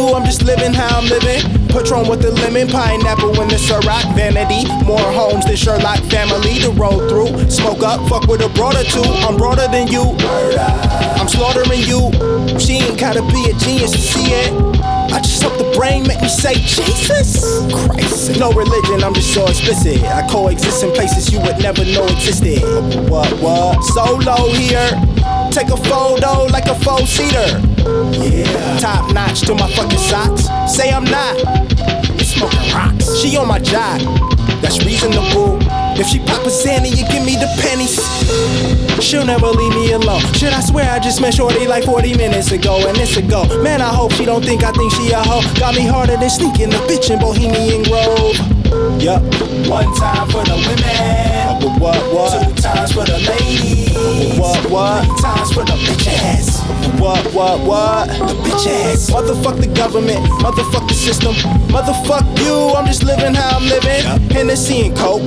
you, I'm just living how I'm living. Patron with the lemon, pineapple in the Ciroc. Vanity, more homes than Sherlock family to roll through. Smoke up, fuck with a broad or two. I'm broader than you, I'm slaughtering you. She ain't gotta be a genius to see it. I just hope the brain make me say Jesus Christ. No religion, I'm just so explicit. I coexist in places you would never know existed. What? Solo here. Take a photo like a 4-seater. Yeah. Top notch to my fucking socks. Say I'm not. You smoking rocks. She on my jock. That's reasonable. If she pop a Zanny, you give me the pennies. She'll never leave me alone. Shit, I swear I just met shorty like 40 minutes ago, and it's a go. Man, I hope she don't think I think she a hoe. Got me harder than sneaking the bitch in Bohemian Grove. Yup. One time for the women. What? 2 times for the ladies. What? 3 times for the bitch ass. What? The bitch ass. Motherfuck the government, motherfuck the system. Motherfuck you, I'm just living how I'm living. Hennessy and Coke,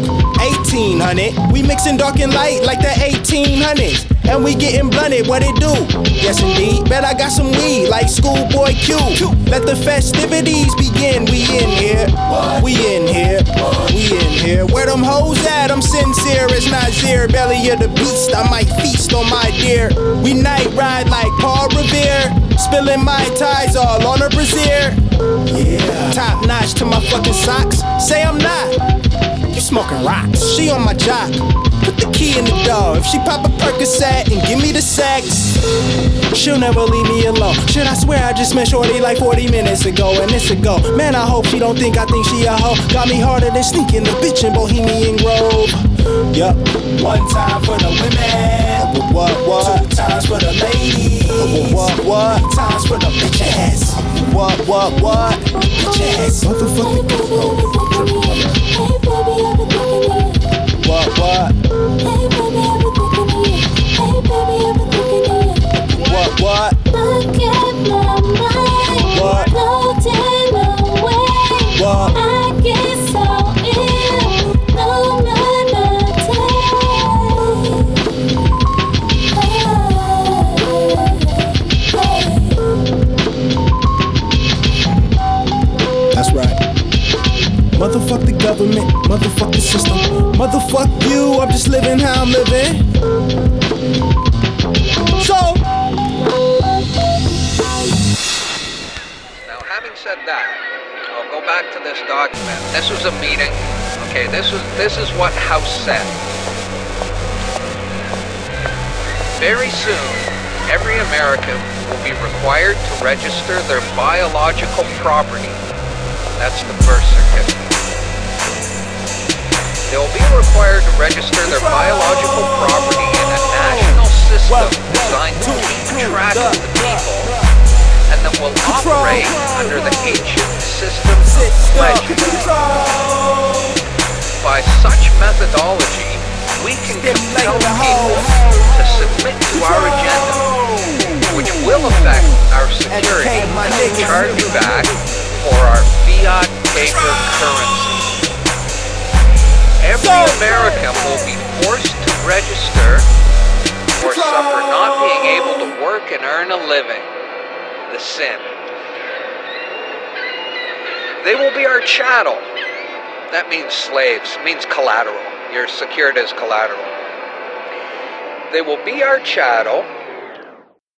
1800. We mixing dark and light like the 1800s. And we getting blunted, what it do? Yes indeed, bet I got some weed like Schoolboy Q. Let the festivities begin, we in here. We in here, we in here. Where them hoes at? I'm sincere as Nazir. Belly of the beast, I might feast on my deer. We night ride like Paul Revere. Spilling my ties all on her brassiere. Yeah. Top notch to my fucking socks. Say I'm not. You smoking rocks. She on my jock. Put the key in the door. If she pop a Percocet and give me the sex, she'll never leave me alone. Shit, I swear I just met shorty like 40 minutes ago, and it's a go. Man, I hope she don't think I think she a hoe. Got me harder than sneaking the bitch in Bohemian Grove. Yup. 1 time for the women. What? 2 times for the ladies. What? 3 times for the bitch ass. What? Bitch ass. Motherfucking What? Hey baby, I've been thinking of you. Hey baby, I've been thinking of you. What? Look at my mind, What? floating away. What? I get so ill, no That's right. Motherfuck the government, motherfuck the system. Motherfuck you, I'm just living how I'm living. So now, having said that, I'll go back to this document. This was a meeting. Okay, this is what House said. Very soon, every American will be required to register their biological property. That's the birth certificate. They'll be required to register their biological property in a national system designed to keep track of the people, and that will operate under the ancient system of legend. By such methodology, we can compel people to submit to our agenda, which will affect our security and charge back for our fiat paper currency. Every American will be forced to register or suffer not being able to work and earn a living. The sin. They will be our chattel. That means slaves, means collateral. You're secured as collateral. They will be our chattel